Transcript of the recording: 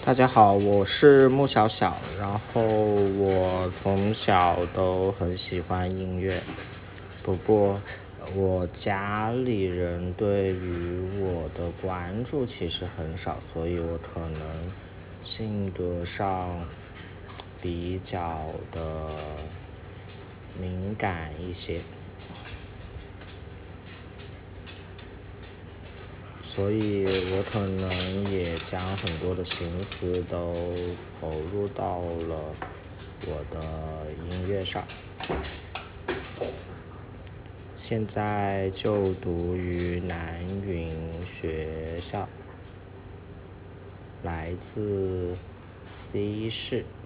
大家好，我是穆小小，然后我从小都很喜欢音乐，不过我家里人对于我的关注其实很少，所以我可能性格上比较的敏感一些。所以我可能也将很多的心思都投入到了我的音乐上。现在就读于南云学校，来自 C 市。